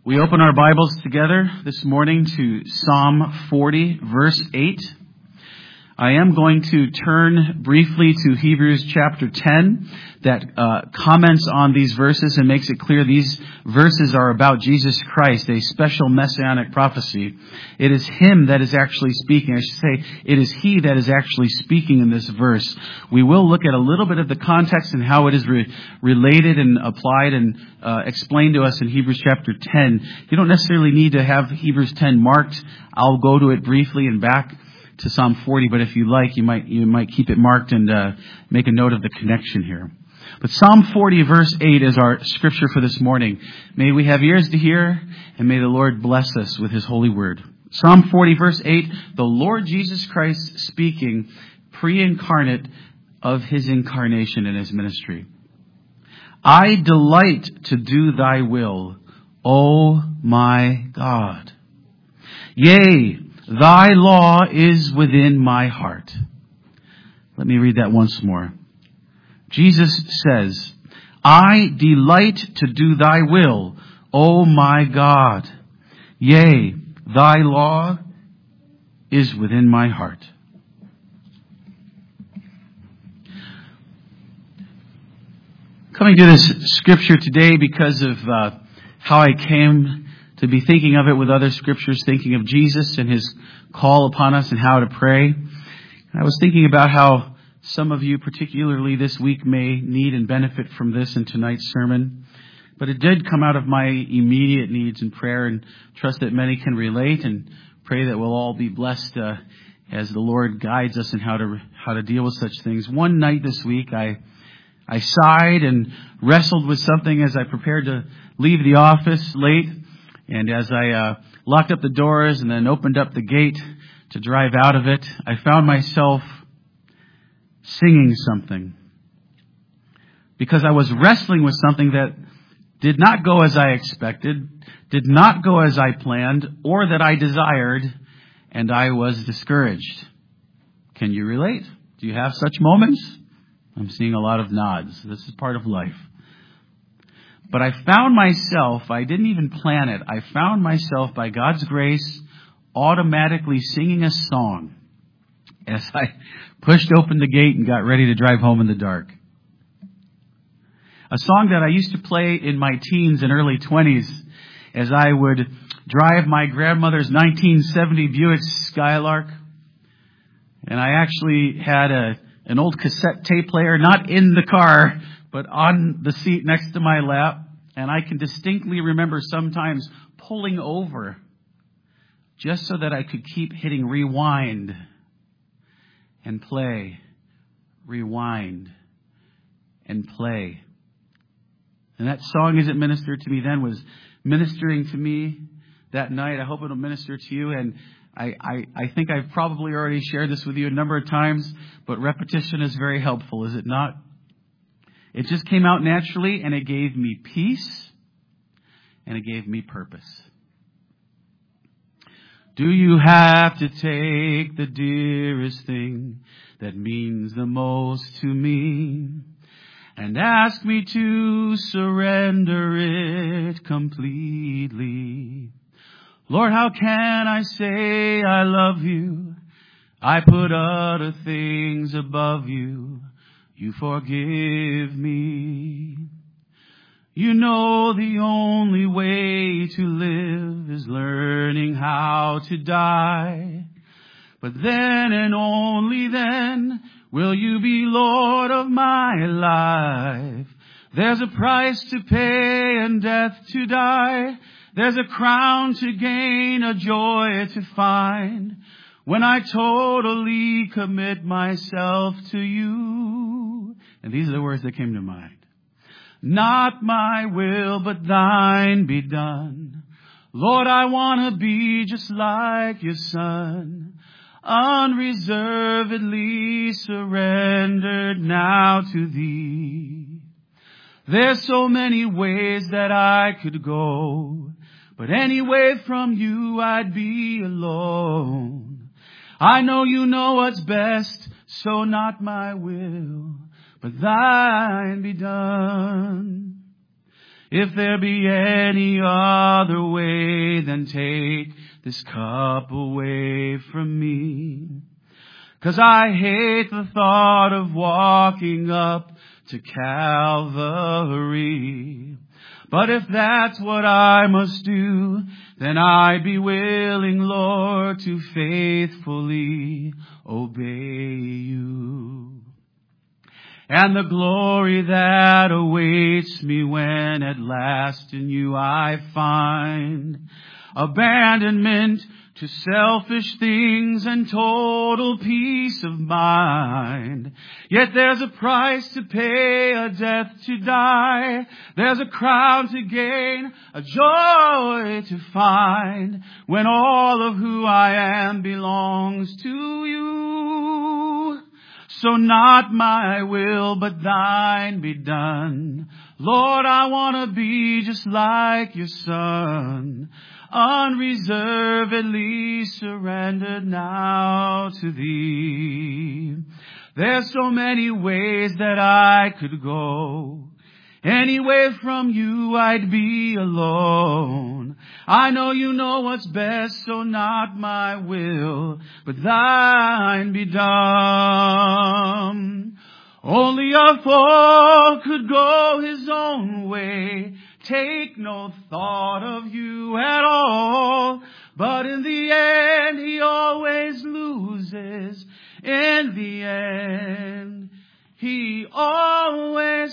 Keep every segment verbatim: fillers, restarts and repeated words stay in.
We open our Bibles together this morning to Psalm forty, verse eight. I am going to turn briefly to Hebrews chapter ten that uh, comments on these verses and makes it clear these verses are about Jesus Christ, a special messianic prophecy. It is Him that is actually speaking. I should say, it is He that is actually speaking in this verse. We will look at a little bit of the context and how it is re- related and applied and uh, explained to us in Hebrews chapter ten. You don't necessarily need to have Hebrews ten marked. I'll go to it briefly and back to Psalm forty, but if you like, you might you might keep it marked and uh, make a note of the connection here. But Psalm forty, verse eight is our scripture for this morning. May we have ears to hear, and may the Lord bless us with His holy word. Psalm forty, verse eight, the Lord Jesus Christ speaking, pre-incarnate of His incarnation and His ministry. I delight to do Thy will, O my God. Yea, Thy law is within my heart. Let me read that once more. Jesus says, I delight to do Thy will, O my God. Yea, Thy law is within my heart. Coming to this scripture today because of uh, how I came to be thinking of it with other scriptures, thinking of Jesus and His call upon us and how to pray. I was thinking about how some of you, particularly this week, may need and benefit from this in tonight's sermon. But it did come out of my immediate needs in prayer, and trust that many can relate, and pray that we'll all be blessed uh, as the Lord guides us in how to how to deal with such things. One night this week, I I sighed and wrestled with something as I prepared to leave the office late. And as I uh, locked up the doors and then opened up the gate to drive out of it, I found myself singing something. Because I was wrestling with something that did not go as I expected, did not go as I planned, or that I desired, and I was discouraged. Can you relate? Do you have such moments? I'm seeing a lot of nods. This is part of life. But I found myself, I didn't even plan it, I found myself, by God's grace, automatically singing a song as I pushed open the gate and got ready to drive home in the dark. A song that I used to play in my teens and early twenties as I would drive my grandmother's nineteen seventy Buick Skylark. And I actually had a an old cassette tape player, not in the car, but on the seat next to my lap. And I can distinctly remember sometimes pulling over just so that I could keep hitting rewind and play, rewind and play. And that song, as it ministered to me then, was ministering to me that night. I hope it'll minister to you. And I, I, I think I've probably already shared this with you a number of times, but repetition is very helpful, is it not? It just came out naturally, and it gave me peace, and it gave me purpose. Do you have to take the dearest thing that means the most to me and ask me to surrender it completely? Lord, how can I say I love you? I put other things above you. You forgive me. You know the only way to live is learning how to die. But then and only then will you be Lord of my life. There's a price to pay and death to die. There's a crown to gain, a joy to find when I totally commit myself to you. And these are the words that came to mind. Not my will, but thine be done. Lord, I want to be just like your Son, unreservedly surrendered now to thee. There's so many ways that I could go, but anyway from you I'd be alone. I know you know what's best, so not my will, but thine be done. If there be any other way, then take this cup away from me. 'Cause I hate the thought of walking up to Calvary. But if that's what I must do, then I'd be willing, Lord, to faithfully obey you. And the glory that awaits me when at last in you I find abandonment to selfish things and total peace of mind. Yet there's a price to pay, a death to die. There's a crown to gain, a joy to find, when all of who I am belongs to you. So not my will, but thine be done. Lord, I want to be just like your Son, unreservedly surrendered now to thee. There's so many ways that I could go. Anyway from you I'd be alone. I know you know what's best, so not my will, but thine be done. Only a fool could go his own way, take no thought of you at all. But in the end, he always loses. In the end, he always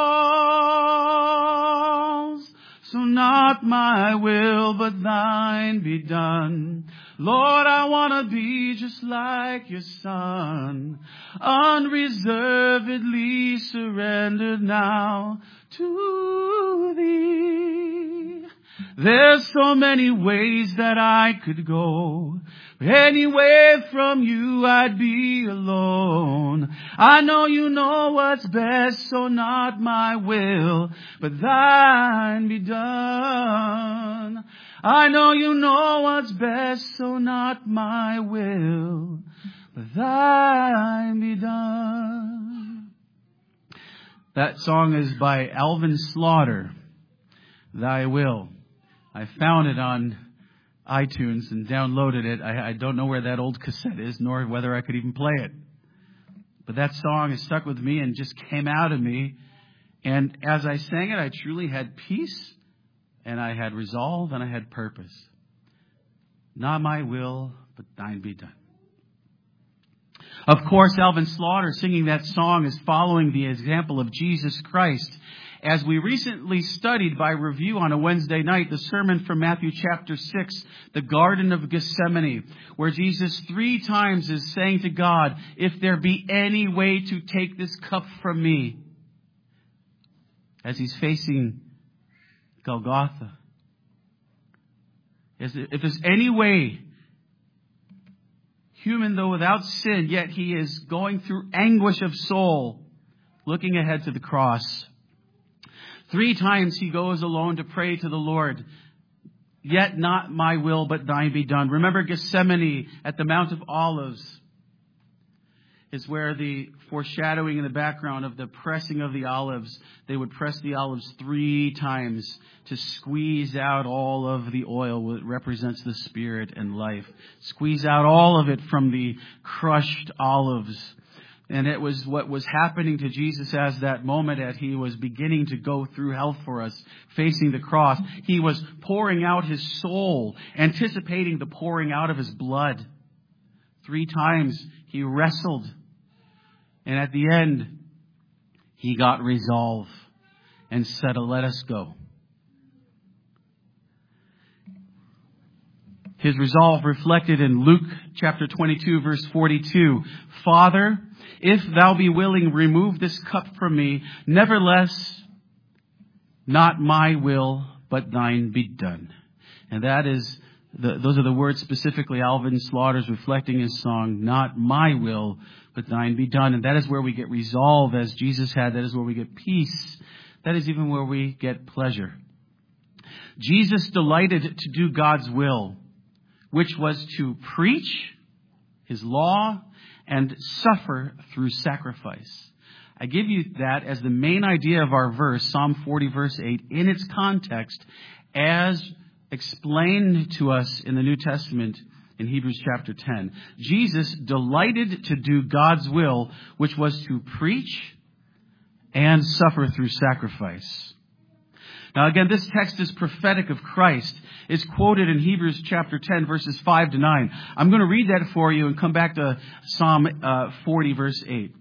falls. So not my will, but thine be done. Lord, I want to be just like your Son, unreservedly surrendered now to thee. There's so many ways that I could go. Anyway from you I'd be alone. I know you know what's best, so not my will, but thine be done. I know you know what's best, so not my will, but thine be done. That song is by Alvin Slaughter, Thy Will. I found it on iTunes and downloaded it. I, I don't know where that old cassette is, nor whether I could even play it. But that song has stuck with me and just came out of me. And as I sang it, I truly had peace, and I had resolve, and I had purpose. Not my will, but thine be done. Of course, Alvin Slaughter singing that song is following the example of Jesus Christ. As we recently studied by review on a Wednesday night, the sermon from Matthew chapter six, the Garden of Gethsemane, where Jesus three times is saying to God, if there be any way to take this cup from me, as he's facing Golgotha. If there's any way, human though without sin, yet he is going through anguish of soul, looking ahead to the cross. Three times he goes alone to pray to the Lord. Yet not my will, but thine be done. Remember Gethsemane at the Mount of Olives is where the foreshadowing in the background of the pressing of the olives. They would press the olives three times to squeeze out all of the oil that represents the spirit and life. Squeeze out all of it from the crushed olives. And it was what was happening to Jesus as that moment as he was beginning to go through hell for us, facing the cross. He was pouring out his soul, anticipating the pouring out of his blood. Three times he wrestled. And at the end, he got resolve and said, let us go. His resolve reflected in Luke chapter twenty-two, verse forty-two. Father, if thou be willing, remove this cup from me. Nevertheless, not my will, but thine be done. And that is, the, those are the words specifically Alvin Slaughter's reflecting his song, not my will, but thine be done. And that is where we get resolve as Jesus had. That is where we get peace. That is even where we get pleasure. Jesus delighted to do God's will, which was to preach his law and suffer through sacrifice. I give you that as the main idea of our verse, Psalm forty, verse eight, in its context, as explained to us in the New Testament in Hebrews chapter ten. Jesus delighted to do God's will, which was to preach and suffer through sacrifice. Now again, this text is prophetic of Christ. It's quoted in Hebrews chapter ten, verses five to nine. I'm going to read that for you and come back to Psalm uh, forty, verse eight.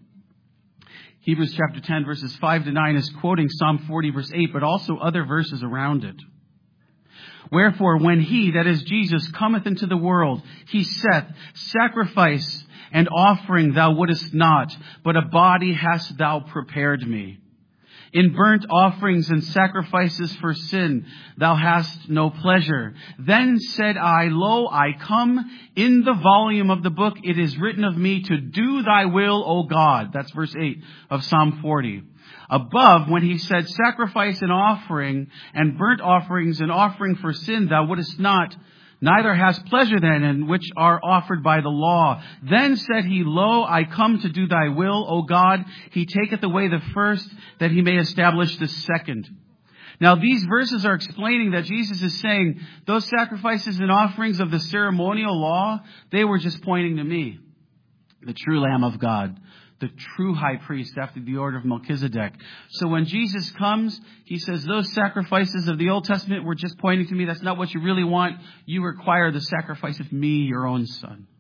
Hebrews chapter ten, verses five to nine is quoting Psalm forty, verse eight, but also other verses around it. Wherefore, when he, that is Jesus, cometh into the world, he saith, sacrifice and offering thou wouldest not, but a body hast thou prepared me. In burnt offerings and sacrifices for sin thou hast no pleasure. Then said I, Lo, I come. In the volume of the book it is written of me to do thy will, O God. That's verse eight of Psalm forty. Above, when he said, sacrifice and offering and burnt offerings and offering for sin thou wouldest not, neither hast pleasure then in which are offered by the law. Then said he, Lo, I come to do thy will, O God. He taketh away the first, that he may establish the second. Now these verses are explaining that Jesus is saying, those sacrifices and offerings of the ceremonial law, they were just pointing to me, the true Lamb of God, the true high priest after the order of Melchizedek. So when Jesus comes, he says, those sacrifices of the Old Testament were just pointing to me. That's not what you really want. You require the sacrifice of me, your own son.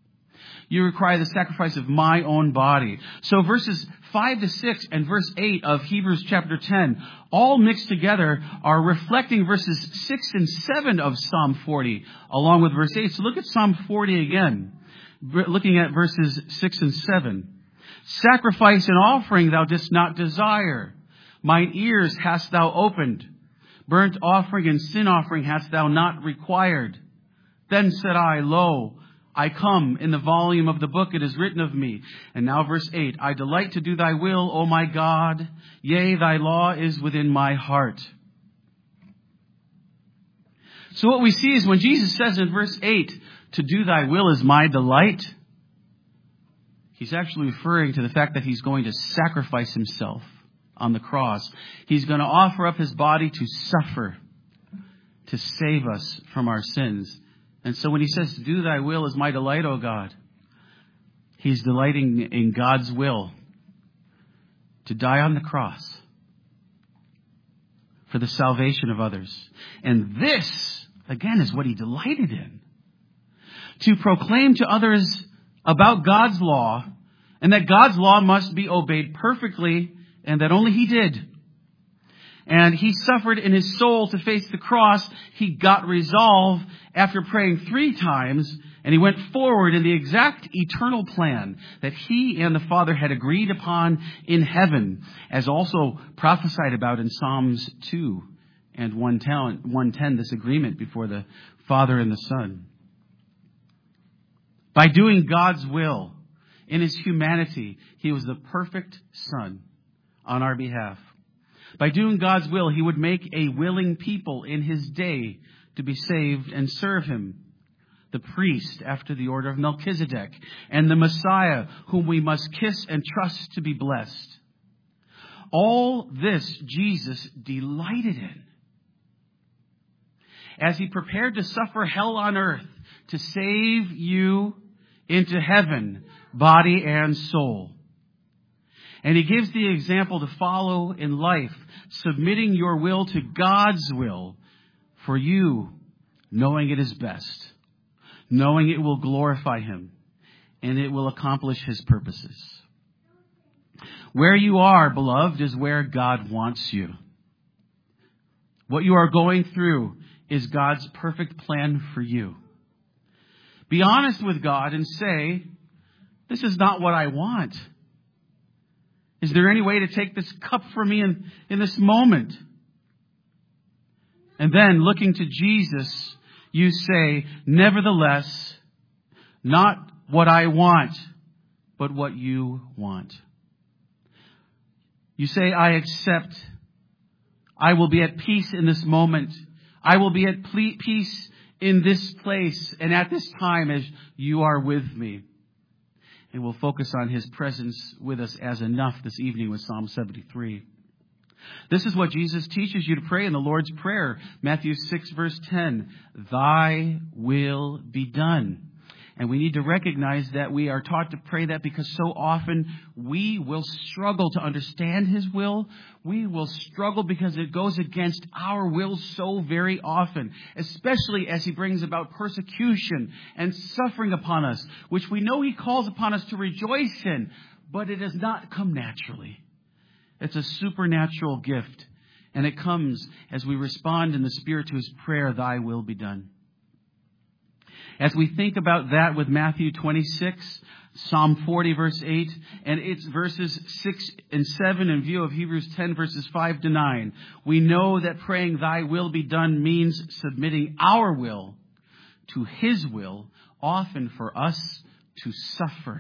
You require the sacrifice of my own body. So verses five to six and verse eight of Hebrews chapter ten, all mixed together, are reflecting verses six and seven of Psalm forty, along with verse eight. So look at Psalm forty again, looking at verses six and seven. Sacrifice and offering thou didst not desire. Mine ears hast thou opened. Burnt offering and sin offering hast thou not required. Then said I, Lo, I come. In the volume of the book it is written of me. And now verse eight. I delight to do thy will, O my God. Yea, thy law is within my heart. So what we see is when Jesus says in verse eight, to do thy will is my delight, he's actually referring to the fact that he's going to sacrifice himself on the cross. He's going to offer up his body to suffer, to save us from our sins. And so when he says, do thy will is my delight, O God, he's delighting in God's will to die on the cross for the salvation of others. And this, again, is what he delighted in. To proclaim to others about God's law, and that God's law must be obeyed perfectly, and that only he did. And he suffered in his soul to face the cross. He got resolve after praying three times, and he went forward in the exact eternal plan that he and the Father had agreed upon in heaven, as also prophesied about in Psalms two and one ten, this agreement before the Father and the Son. By doing God's will in his humanity, he was the perfect Son on our behalf. By doing God's will, he would make a willing people in his day to be saved and serve him. The priest after the order of Melchizedek, and the Messiah whom we must kiss and trust to be blessed. All this Jesus delighted in. As he prepared to suffer hell on earth to save you into heaven, body and soul. And he gives the example to follow in life, submitting your will to God's will for you, knowing it is best, knowing it will glorify him, and it will accomplish his purposes. Where you are, beloved, is where God wants you. What you are going through is God's perfect plan for you. Be honest with God and say, this is not what I want. Is there any way to take this cup from me in, in this moment? And then, looking to Jesus, you say, nevertheless, not what I want, but what you want. You say, I accept. I will be at peace in this moment. I will be at peace in this place and at this time as you are with me. And we'll focus on His presence with us as enough this evening with Psalm seventy-three. This is what Jesus teaches you to pray in the Lord's Prayer. Matthew six, verse ten. Thy will be done. And we need to recognize that we are taught to pray that because so often we will struggle to understand His will. We will struggle because it goes against our will so very often, especially as He brings about persecution and suffering upon us, which we know He calls upon us to rejoice in, but it does not come naturally. It's a supernatural gift, and it comes as we respond in the Spirit to His prayer, Thy will be done. As we think about that with Matthew twenty-six, Psalm forty, verse eight, and its verses six and seven in view of Hebrews ten, verses five to nine, we know that praying Thy will be done means submitting our will to His will, often for us to suffer.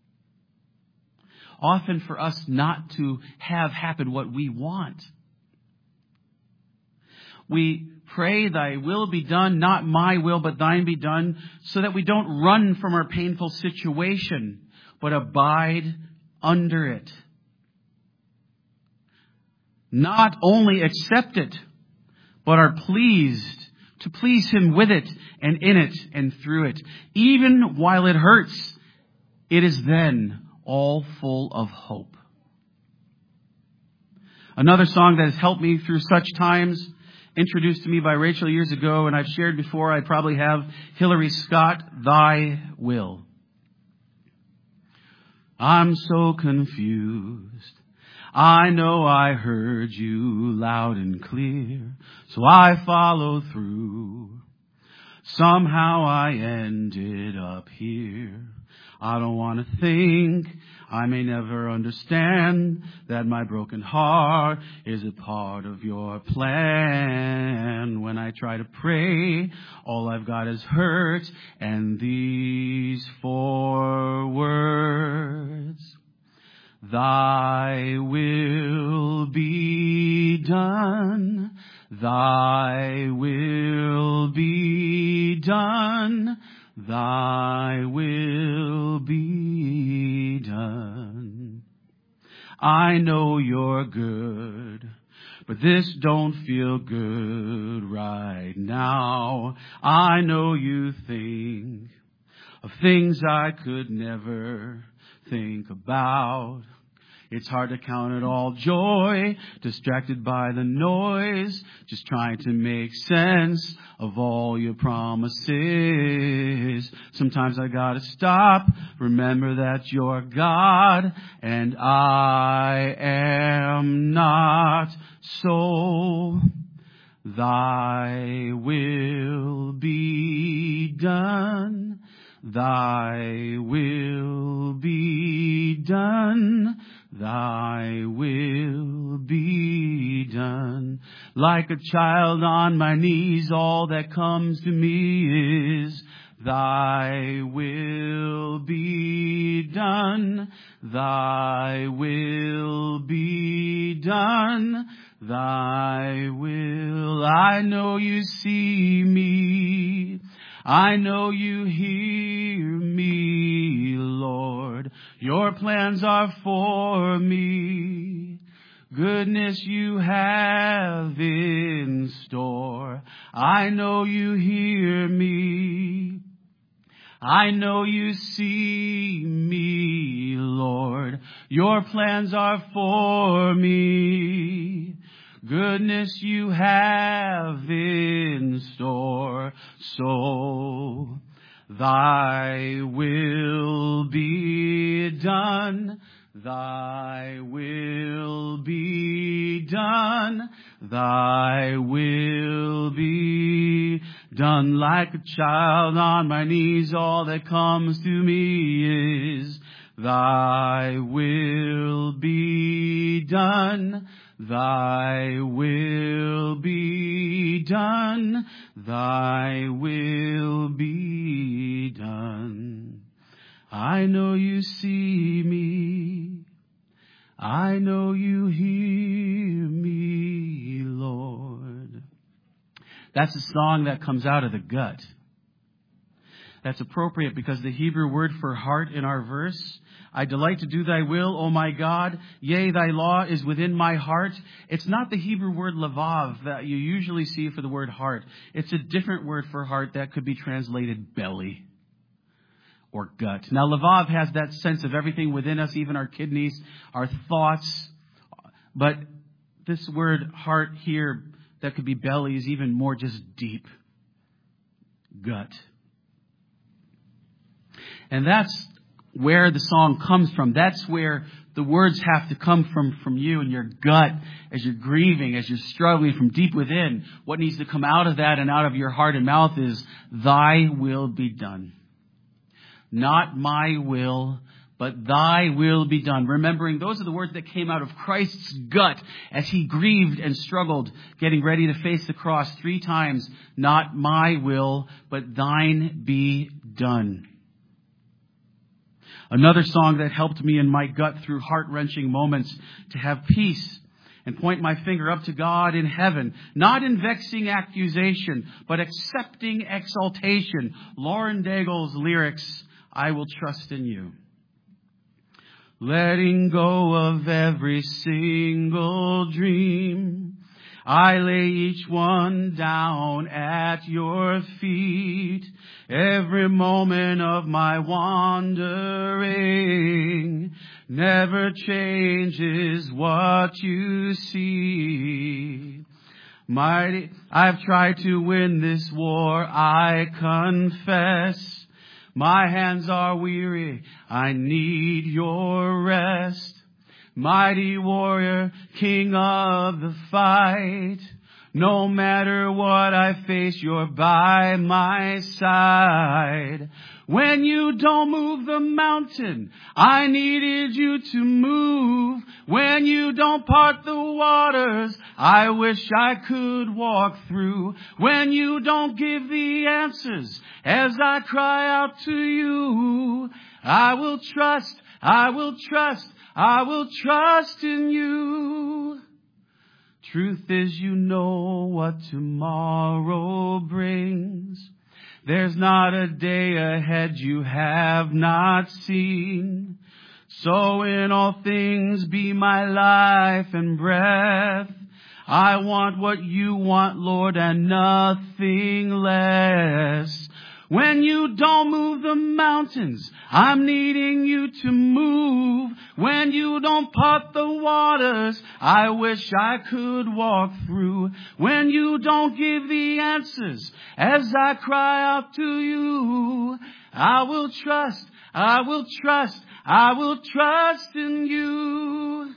Often for us not to have happen what we want. We pray, Thy will be done, not my will, but Thine be done, so that we don't run from our painful situation, but abide under it. Not only accept it, but are pleased to please Him with it and in it and through it. Even while it hurts, it is then all full of hope. Another song that has helped me through such times, introduced to me by Rachel years ago, and I've shared before, I probably have, Hillary Scott, Thy Will. I'm so confused. I know I heard You loud and clear, so I followed through. Somehow I ended up here. I don't want to think, I may never understand that my broken heart is a part of Your plan. When I try to pray, all I've got is hurt and these four words. Thy will be done. Thy will be done. Thy will be done. I know You're good, but this don't feel good right now. I know You think of things I could never think about. It's hard to count it all joy, distracted by the noise, just trying to make sense of all Your promises. Sometimes I gotta stop, remember that You're God, and I am not so. Thy will be done. Thy will be done. Thy will be done. Like a child on my knees, all that comes to me is Thy will be done. Thy will be done. Thy will. I know You see me. I know You hear me, Lord. Your plans are for me. Goodness You have in store. I know You hear me. I know You see me, Lord. Your plans are for me. Goodness You have in store. So Thy will be done. Thy will be done. Thy will be done. Like a child on my knees, all that comes to me is Thy will be done. Thy will be done. Thy will be done. I know You see me. I know You hear me, Lord. That's a song that comes out of the gut. That's appropriate because the Hebrew word for heart in our verse, I delight to do thy will, O my God. Yea, thy law is within my heart. It's not the Hebrew word lavav that you usually see for the word heart. It's a different word for heart that could be translated belly or gut. Now, lavav has that sense of everything within us, even our kidneys, our thoughts. But this word heart here that could be belly is even more just deep. Gut. And that's where the song comes from. That's where the words have to come from, from you and your gut as you're grieving, as you're struggling from deep within. What needs to come out of that and out of your heart and mouth is, thy will be done. Not my will, but thy will be done. Remembering those are the words that came out of Christ's gut as he grieved and struggled, getting ready to face the cross three times. Not my will, but thine be done. Another song that helped me in my gut through heart-wrenching moments to have peace and point my finger up to God in heaven, not in vexing accusation, but accepting exaltation. Lauren Daigle's lyrics, I will trust in you. Letting go of every single dream, I lay each one down at your feet. Every moment of my wandering never changes what you see. Mighty, I've tried to win this war, I confess. My hands are weary, I need your rest. Mighty warrior, king of the fight. No matter what I face, you're by my side. When you don't move the mountain, I needed you to move. When you don't part the waters, I wish I could walk through. When you don't give the answers, as I cry out to you, I will trust, I will trust, I will trust in you. Truth is, you know what tomorrow brings. There's not a day ahead you have not seen. So in all things be my life and breath. I want what you want, Lord, and nothing less. When you don't move the mountains, I'm needing you to move. When you don't part the waters, I wish I could walk through. When you don't give the answers, as I cry out to you, I will trust, I will trust, I will trust in you.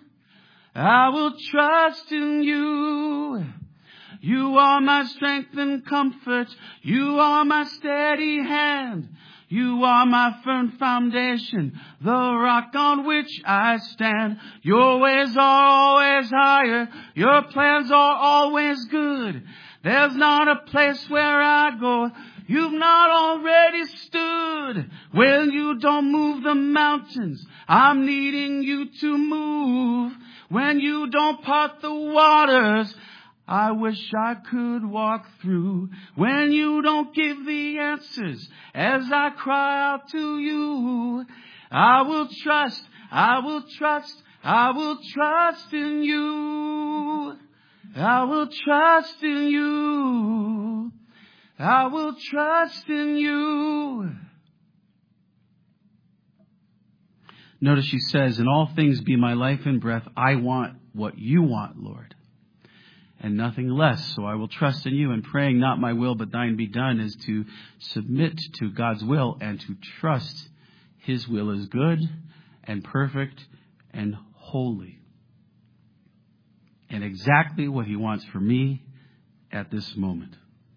I will trust in you. You are my strength and comfort. You are my steady hand. You are my firm foundation, the rock on which I stand. Your ways are always higher. Your plans are always good. There's not a place where I go you've not already stood. When you don't move the mountains, I'm needing you to move. When you don't part the waters, I wish I could walk through. When you don't give the answers, as I cry out to you, I will trust, I will trust, I will trust in you. I will trust in you. I will trust in you. Notice she says, in all things be my life and breath. I want what you want, Lord, and nothing less. So I will trust in you. And praying not my will but thine be done is to submit to God's will and to trust his will is good and perfect and holy. And exactly what he wants for me at this moment.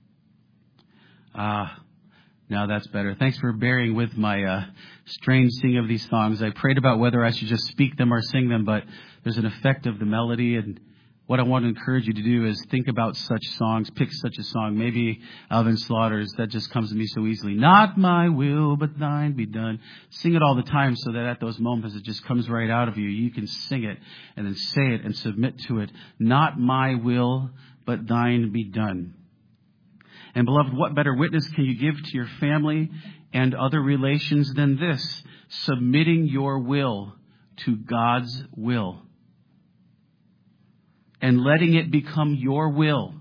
Ah, now that's better. Thanks for bearing with my uh, strange singing of these songs. I prayed about whether I should just speak them or sing them, but there's an effect of the melody, and what I want to encourage you to do is think about such songs, pick such a song, maybe Alvin Slaughter's, that just comes to me so easily. Not my will, but thine be done. Sing it all the time so that at those moments it just comes right out of you. You can sing it and then say it and submit to it. Not my will, but thine be done. And beloved, what better witness can you give to your family and other relations than this? Submitting your will to God's will. And letting it become your will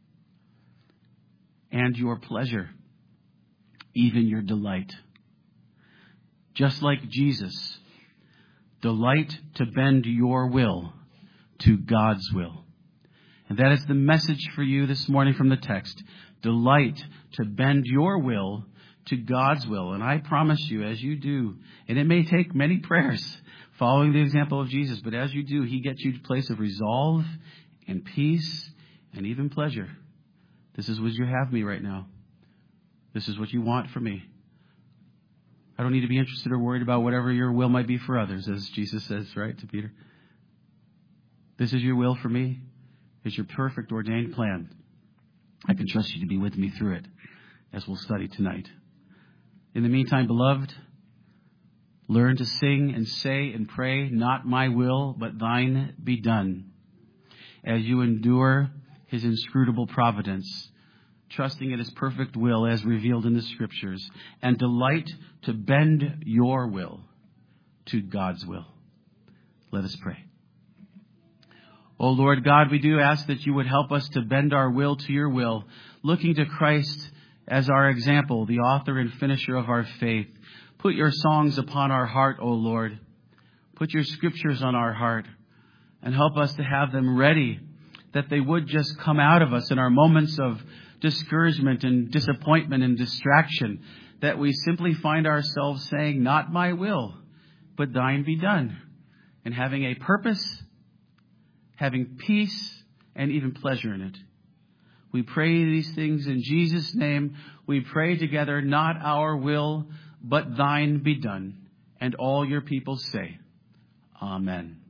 and your pleasure, even your delight. Just like Jesus, delight to bend your will to God's will. And that is the message for you this morning from the text. Delight to bend your will to God's will. And I promise you, as you do, and it may take many prayers following the example of Jesus, but as you do, He gets you to a place of resolve and peace and even pleasure. This is what you have me right now. This is what you want from me. I don't need to be interested or worried about whatever your will might be for others, as Jesus says, right, to Peter. This is your will for me. It's your perfect ordained plan. I can trust you to be with me through it, as we'll study tonight. In the meantime, beloved, learn to sing and say and pray, not my will, but thine be done, as you endure His inscrutable providence, trusting in His perfect will as revealed in the Scriptures, and delight to bend your will to God's will. Let us pray. O Lord God, we do ask that you would help us to bend our will to your will, looking to Christ as our example, the author and finisher of our faith. Put your songs upon our heart, O Lord. Put your Scriptures on our heart, and help us to have them ready, that they would just come out of us in our moments of discouragement and disappointment and distraction, that we simply find ourselves saying, not my will, but thine be done, and having a purpose, having peace, and even pleasure in it. We pray these things in Jesus' name. We pray together, not our will, but thine be done. And all your people say, Amen.